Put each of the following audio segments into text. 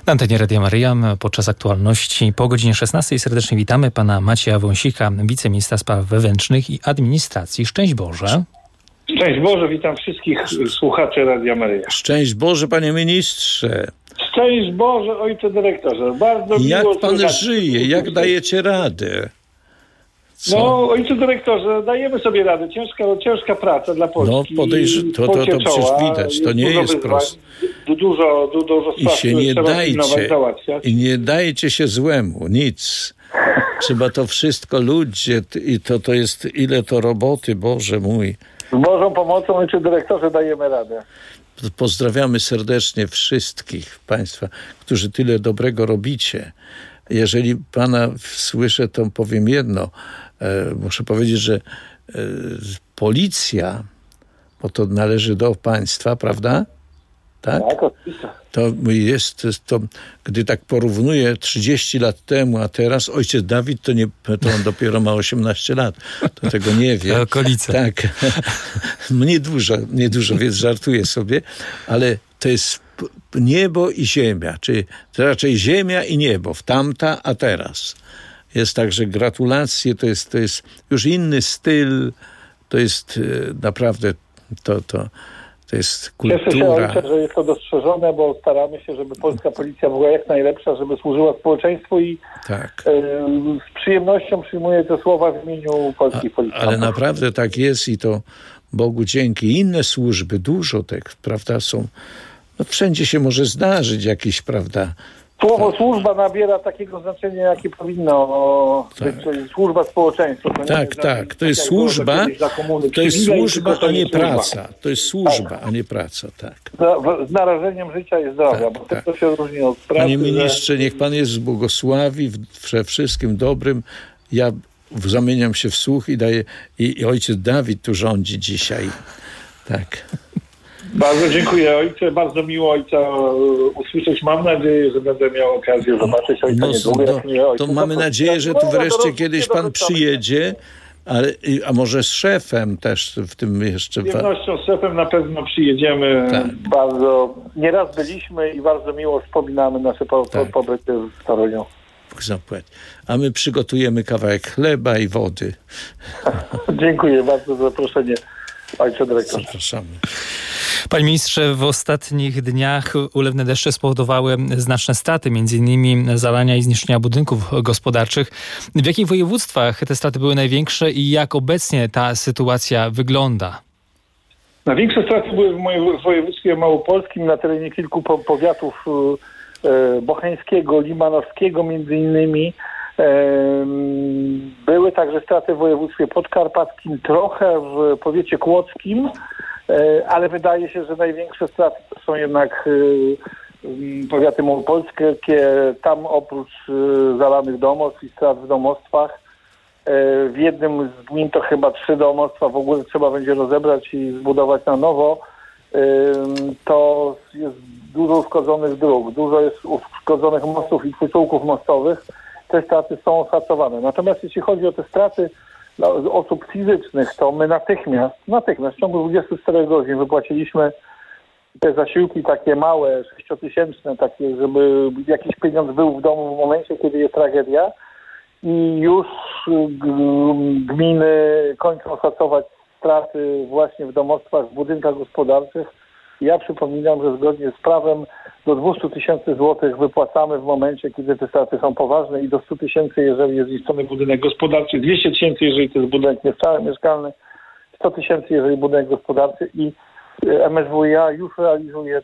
Na antenie Radia Maryja podczas aktualności po godzinie 16 serdecznie witamy pana Macieja Wąsika, wiceministra spraw wewnętrznych i administracji. Szczęść Boże. Szczęść Boże, witam wszystkich słuchaczy Radia Maryja. Szczęść Boże, panie ministrze. Szczęść Boże, ojcze dyrektorze. Bardzo jak miło pan słuchać. żyje? Jak dajecie radę? Co? No, ojcze dyrektorze, dajemy sobie radę. Ciężka praca dla Polski. No, to przecież widać. To nie jest proste. Dużo I się nie dajcie. załatwiać. I nie dajcie się złemu. Nic. Trzeba to wszystko ludzie. I to jest ile to roboty, Boże mój. Z Bożą pomocą, ojcze dyrektorze, dajemy radę. Pozdrawiamy serdecznie wszystkich państwa, którzy tyle dobrego robicie. Jeżeli pana słyszę, to powiem jedno. Muszę powiedzieć, że policja, bo to należy do państwa, prawda? Tak, oczywiście. To gdy tak porównuję 30 lat temu, a teraz ojciec Dawid, to on dopiero ma 18 lat. To tego nie wie. Okolice. Tak. Niedużo, więc żartuję sobie, ale to jest niebo i ziemia, czy raczej ziemia i niebo, w tamta, a teraz. Jest także gratulacje, to jest już inny styl, to jest naprawdę to jest kultura. Cieszę się, ojcze, że jest to dostrzeżone, bo staramy się, żeby polska policja była jak najlepsza, żeby służyła społeczeństwu i tak. Z przyjemnością przyjmuję te słowa w imieniu polskiej policji. Ale naprawdę tak jest i to Bogu dzięki. Inne służby, dużo tych, prawda, są. No wszędzie się może zdarzyć jakiś, prawda. Słowo służba nabiera takiego znaczenia, jakie powinno być. To jest służba społeczeństwu. Tak. To jest służba, a nie praca. To jest służba, a nie praca, tak. Z narażeniem życia i zdrowia, bo to się różni od pracy. Panie ministrze, niech pan jest błogosławi we wszystkim dobrym. Ja zamieniam się w słuch i daję, i ojciec Dawid tu rządzi dzisiaj. Tak. Bardzo dziękuję, ojcze. Bardzo miło ojca usłyszeć. Mam nadzieję, że będę miał okazję zobaczyć ojca niedługo. To mamy nadzieję, że tu wreszcie kiedyś pan przyjedzie, a może z szefem też w tym jeszcze. Z pewnością z szefem na pewno przyjedziemy. Tak. Bardzo nieraz byliśmy i bardzo miło wspominamy nasze pobyty w Toruniu. A my przygotujemy kawałek chleba i wody. Dziękuję bardzo za zaproszenie, ojcze dyrektorze. Zapraszamy. Panie ministrze, w ostatnich dniach ulewne deszcze spowodowały znaczne straty, m.in. zalania i zniszczenia budynków gospodarczych. W jakich województwach te straty były największe i jak obecnie ta sytuacja wygląda? Największe straty były w województwie małopolskim na terenie kilku powiatów bocheńskiego, limanowskiego między innymi. Były także straty w województwie podkarpackim, trochę w powiecie kłodzkim, ale wydaje się, że największe straty to są jednak powiaty małopolskie. Tam oprócz zalanych domostw i strat w domostwach, w jednym z gmin to chyba 3 domostwa w ogóle trzeba będzie rozebrać i zbudować na nowo. To jest dużo uszkodzonych dróg, dużo jest uszkodzonych mostów i przytułków mostowych. Te straty są oszacowane. Natomiast jeśli chodzi o te straty dla osób fizycznych, to my natychmiast w ciągu 24 godzin wypłaciliśmy te zasiłki takie małe, 6-tysięczne, takie, żeby jakiś pieniądz był w domu w momencie, kiedy jest tragedia. I już gminy kończą oszacować straty właśnie w domostwach, w budynkach gospodarczych. Ja przypominam, że zgodnie z prawem do 200 tysięcy złotych wypłacamy w momencie, kiedy te straty są poważne i do 100 tysięcy, jeżeli jest zniszczony budynek gospodarczy, 200 tysięcy, jeżeli to jest budynek mieszkalny, 100 tysięcy, jeżeli budynek gospodarczy i MSWiA już realizuje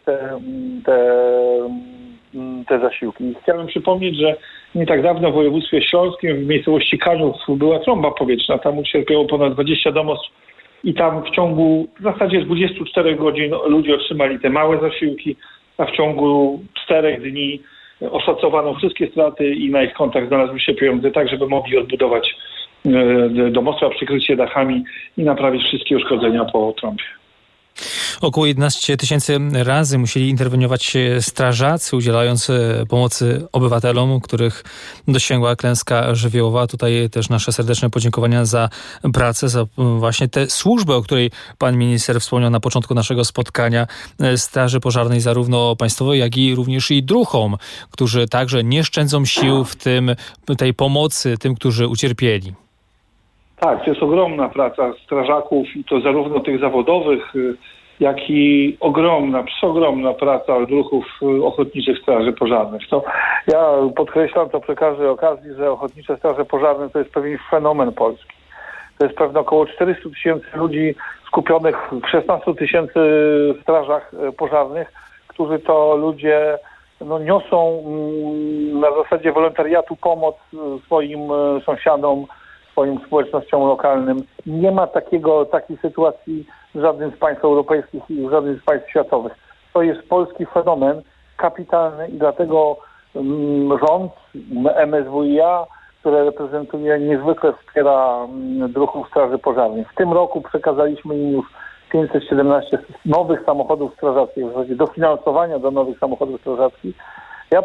te zasiłki. I chciałem przypomnieć, że nie tak dawno w województwie śląskim w miejscowości Kaniów była trąba powietrzna. Tam ucierpiało ponad 20 domostw i tam w ciągu w zasadzie 24 godzin ludzie otrzymali te małe zasiłki, a w ciągu 4 dni oszacowano wszystkie straty i na ich kontach znalazły się pieniądze tak, żeby mogli odbudować domostwa, przykryć się dachami i naprawić wszystkie uszkodzenia po trąbie. Około 11 000 razy musieli interweniować strażacy, udzielając pomocy obywatelom, których dosięgła klęska żywiołowa. Tutaj też nasze serdeczne podziękowania za pracę, za właśnie tę służbę, o której pan minister wspomniał na początku naszego spotkania, Straży Pożarnej, zarówno państwowej, jak i również i druhom, którzy także nie szczędzą sił w tej pomocy tym, którzy ucierpieli. Tak, to jest ogromna strażaków i to zarówno tych zawodowych, jak i przeogromna praca druhów Ochotniczych Straży Pożarnych. To ja podkreślam to przy każdej okazji, że Ochotnicze Straże Pożarne to jest pewien fenomen polski. To jest pewno około 400 000 ludzi skupionych w 16 000 strażach pożarnych, którzy to ludzie niosą na zasadzie wolontariatu pomoc swoim sąsiadom, swoim społecznościom lokalnym. Nie ma takiej sytuacji w żadnym z państw europejskich i w żadnym z państw światowych. To jest polski fenomen kapitalny i dlatego rząd, MSWiA, które reprezentuje, niezwykle wspiera druhów Straży Pożarnej. W tym roku przekazaliśmy im już 517 nowych samochodów strażackich, w zasadzie dofinansowania do nowych samochodów strażackich. Ja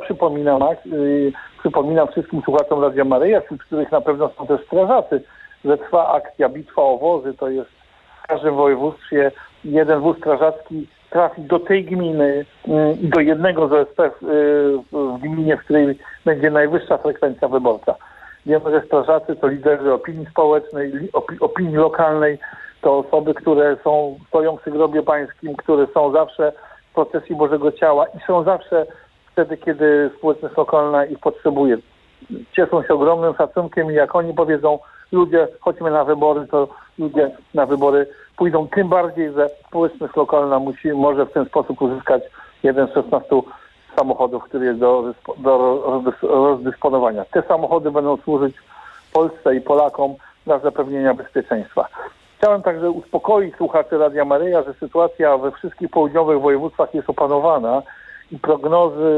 przypominam wszystkim słuchaczom Radia Maryja, wśród których na pewno są też strażacy, że trwa akcja Bitwa o Wozy. To jest w każdym województwie jeden wóz strażacki trafi do tej gminy i do jednego z OSP w gminie, w której będzie najwyższa frekwencja wyborcza. Wiemy, że strażacy to liderzy opinii społecznej, opinii lokalnej, to osoby, które stoją przy grobie pańskim, które są zawsze w procesji Bożego Ciała i są zawsze wtedy, kiedy społeczność lokalna ich potrzebuje. Cieszą się ogromnym szacunkiem i jak oni powiedzą, ludzie, chodźmy na wybory, to ludzie na wybory pójdą, tym bardziej, że społeczność lokalna może w ten sposób uzyskać jeden z 16 samochodów, który jest do rozdysponowania. Te samochody będą służyć Polsce i Polakom dla zapewnienia bezpieczeństwa. Chciałem także uspokoić słuchaczy Radia Maryja, że sytuacja we wszystkich południowych województwach jest opanowana i prognozy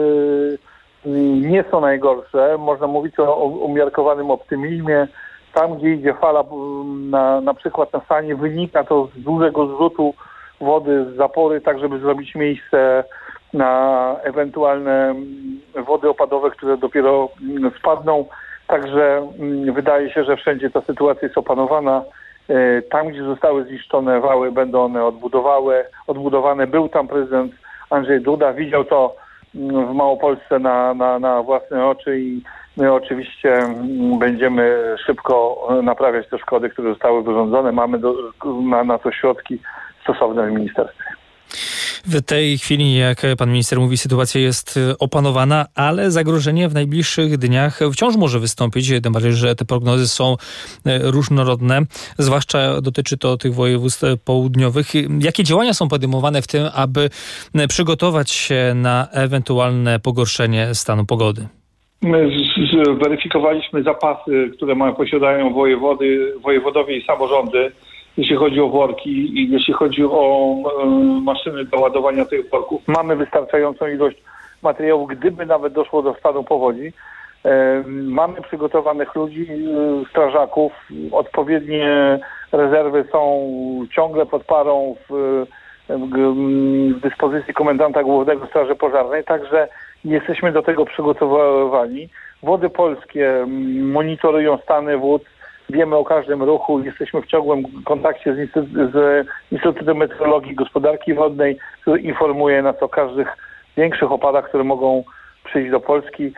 nie są najgorsze. Można mówić o umiarkowanym optymizmie. Tam, gdzie idzie fala, na przykład na Stanie, wynika to z dużego zrzutu wody z zapory, tak żeby zrobić miejsce na ewentualne wody opadowe, które dopiero spadną. Także wydaje się, że wszędzie ta sytuacja jest opanowana. Tam, gdzie zostały zniszczone wały, będą one odbudowane. Był tam prezydent Andrzej Duda, widział to w Małopolsce na własne oczy i my oczywiście będziemy szybko naprawiać te szkody, które zostały wyrządzone. Mamy na to środki stosowne w ministerstwie. W tej chwili, jak pan minister mówi, sytuacja jest opanowana, ale zagrożenie w najbliższych dniach wciąż może wystąpić, tym bardziej, że te prognozy są różnorodne, zwłaszcza dotyczy to tych województw południowych. Jakie działania są podejmowane w tym, aby przygotować się na ewentualne pogorszenie stanu pogody? My zweryfikowaliśmy zapasy, które posiadają wojewodowie i samorządy, jeśli chodzi o worki i jeśli chodzi o maszyny do ładowania tych worków. Mamy wystarczającą ilość materiałów, gdyby nawet doszło do stanu powodzi. Mamy przygotowanych ludzi, strażaków. Odpowiednie rezerwy są ciągle pod parą w dyspozycji komendanta głównego Straży Pożarnej, także jesteśmy do tego przygotowani. Wody Polskie monitorują stany wód. Wiemy o każdym ruchu, jesteśmy w ciągłym kontakcie z Instytutem Meteorologii i Gospodarki Wodnej, który informuje nas o każdych większych opadach, które mogą przyjść do Polski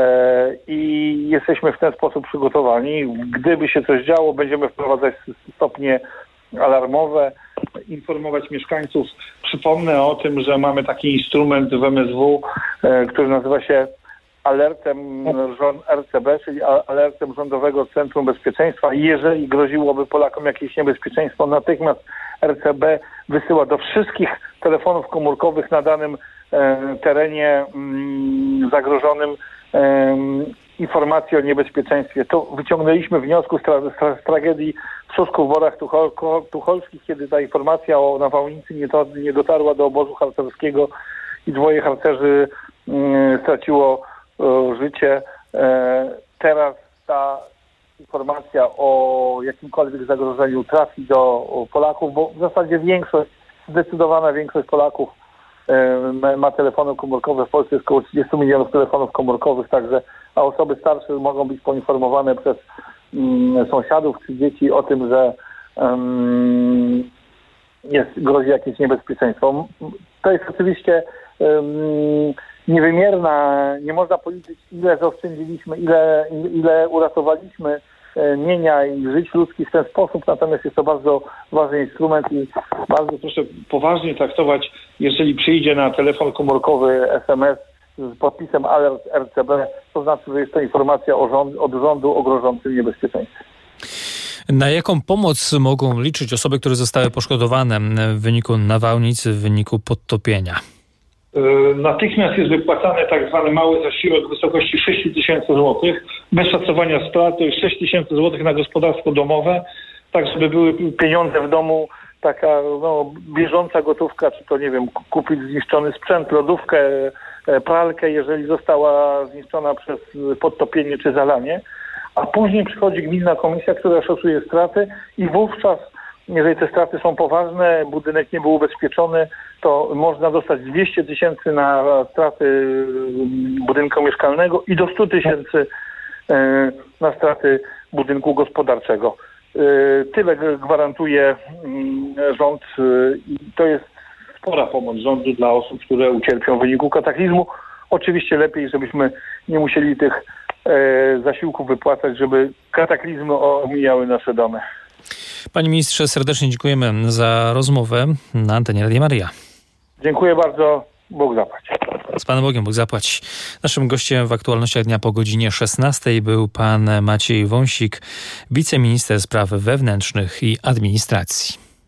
i jesteśmy w ten sposób przygotowani. Gdyby się coś działo, będziemy wprowadzać stopnie alarmowe, informować mieszkańców. Przypomnę o tym, że mamy taki instrument w MSW, który nazywa się alertem RCB, czyli alertem Rządowego Centrum Bezpieczeństwa. Jeżeli groziłoby Polakom jakieś niebezpieczeństwo, natychmiast RCB wysyła do wszystkich telefonów komórkowych na danym terenie zagrożonym informacje o niebezpieczeństwie. To wyciągnęliśmy wniosku z tragedii w Susku w Borach Tucholskich, kiedy ta informacja o nawałnicy nie dotarła do obozu harcerskiego i 2 harcerzy straciło życie. Teraz ta informacja o jakimkolwiek zagrożeniu trafi do Polaków, bo w zasadzie większość zdecydowana większość Polaków ma telefony komórkowe. W Polsce jest około 30 milionów telefonów komórkowych, także, a osoby starsze mogą być poinformowane przez sąsiadów czy dzieci o tym, że grozi jakieś niebezpieczeństwo. To jest oczywiście niewymierna, nie można policzyć, ile zaoszczędziliśmy, ile uratowaliśmy mienia i żyć ludzkich w ten sposób, natomiast jest to bardzo ważny instrument i bardzo proszę poważnie traktować, jeżeli przyjdzie na telefon komórkowy SMS z podpisem alert RCB, to znaczy, że jest to informacja od rządu o grożącym niebezpieczeństwie. Na jaką pomoc mogą liczyć osoby, które zostały poszkodowane w wyniku nawałnic, w wyniku podtopienia? Natychmiast jest wypłacany tak zwany mały zasiłek w wysokości 6 000 złotych. Bez szacowania strat to jest 6 000 złotych na gospodarstwo domowe, tak żeby były pieniądze w domu, taka bieżąca gotówka, czy to kupić zniszczony sprzęt, lodówkę, pralkę, jeżeli została zniszczona przez podtopienie czy zalanie. A później przychodzi gminna komisja, która szacuje straty i wówczas, jeżeli te straty są poważne, budynek nie był ubezpieczony, to można dostać 200 000 na straty budynku mieszkalnego i do 100 000 na straty budynku gospodarczego. Tyle gwarantuje rząd i to jest spora pomoc rządu dla osób, które ucierpią w wyniku kataklizmu. Oczywiście lepiej, żebyśmy nie musieli tych zasiłków wypłacać, żeby kataklizmy omijały nasze domy. Panie ministrze, serdecznie dziękujemy za rozmowę na antenie Radia Maryja. Dziękuję bardzo. Bóg zapłać. Z Panem Bogiem, Bóg zapłać. Naszym gościem w aktualnościach dnia po godzinie 16 był pan Maciej Wąsik, wiceminister spraw wewnętrznych i administracji.